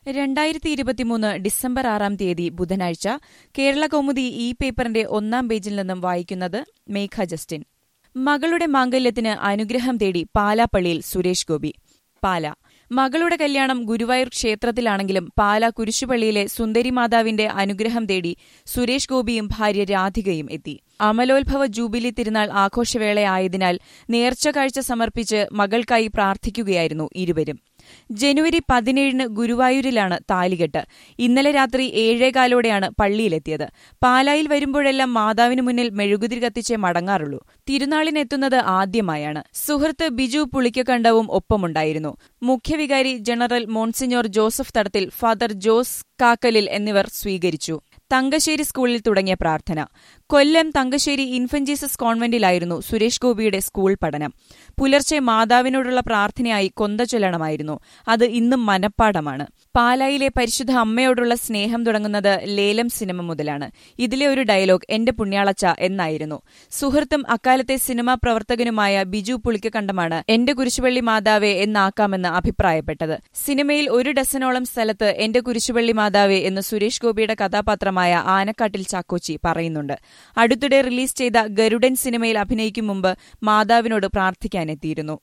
2023 December 6 ബുധനാഴ്ച കേരളകൗമുദി ഈ പേപ്പറിന്റെ 1-ാം പേജിൽ നിന്നും വായിക്കുന്നത് മേഘ ജസ്റ്റിൻ. മകളുടെ മാംഗല്യത്തിന് അനുഗ്രഹം തേടി പാലാപ്പള്ളിയിൽ സുരേഷ് ഗോപി. പാല. മകളുടെ കല്യാണം ഗുരുവായൂർ ക്ഷേത്രത്തിലാണെങ്കിലും പാല കുരിശുപള്ളിയിലെ സുന്ദരി മാതാവിന്റെ അനുഗ്രഹം തേടി സുരേഷ് ഗോപിയും ഭാര്യ രാധികയും എത്തി. അമലോത്ഭവ ജൂബിലി തിരുനാൾ ആഘോഷവേളയായതിനാൽ നേർച്ച കാഴ്ച സമർപ്പിച്ച് മകൾക്കായി പ്രാർത്ഥിക്കുകയായിരുന്നു ഇരുവരും. ജനുവരി 17 ഗുരുവായൂരിലാണ് താലികെട്ട്. ഇന്നലെ രാത്രി 7:15 പള്ളിയിലെത്തിയത്. പാലായിൽ വരുമ്പോഴെല്ലാം മാതാവിനു മുന്നിൽ മെഴുകുതിരി കത്തിച്ചേ മടങ്ങാറുള്ളൂ. തിരുനാളിനെത്തുന്നത് ആദ്യമായാണ്. സുഹൃത്ത് ബിജു പുളിക്കക്കണ്ടവും ഒപ്പമുണ്ടായിരുന്നു. മുഖ്യവികാരി general monsignor Joseph Thadathil, father Jose Kakkalil എന്നിവർ സ്വീകരിച്ചു. തങ്കശ്ശേരി സ്കൂളിൽ തുടങ്ങിയ പ്രാർത്ഥന. കൊല്ലം തങ്കശ്ശേരി ഇൻഫന്റ് ജീസസ് കോൺവെന്റിലായിരുന്നു സുരേഷ് ഗോപിയുടെ സ്കൂൾ പഠനം. പുലർച്ചെ മാതാവിനോടുള്ള പ്രാർത്ഥനയായി കൊന്ത ചൊല്ലണമായിരുന്നു. അത് ഇന്നും മനഃപ്പാടമാണ്. പാലായിലെ പരിശുദ്ധ അമ്മയോടുള്ള സ്നേഹം തുടങ്ങുന്നത് ലേലം സിനിമ മുതലാണ്. ഇതിലെ ഒരു ഡയലോഗ് എന്റെ പുണ്യാളച്ച എന്നായിരുന്നു. സുഹൃത്തും അക്കാലത്തെ സിനിമാ പ്രവർത്തകനുമായ ബിജു പുളിക്കക്കണ്ടമാണ് എന്റെ കുരിശുപള്ളി മാതാവേ എന്നാക്കാമെന്ന് അഭിപ്രായപ്പെട്ടത്. സിനിമയിൽ 1 ഡസനോളം സ്ഥലത്ത് എന്റെ കുരിശുപള്ളി മാതാവേ എന്ന് സുരേഷ് ഗോപിയുടെ കഥാപാത്രമായ ആനക്കാട്ടിൽ ചാക്കോച്ചി പറയുന്നുണ്ട്. അടുത്തിടെ റിലീസ് ചെയ്ത ഗരുഡൻ സിനിമയിൽ അഭിനയിക്കും മുമ്പ് മാതാവിനോട് പ്രാർത്ഥിക്കാനെത്തിയിരുന്നു.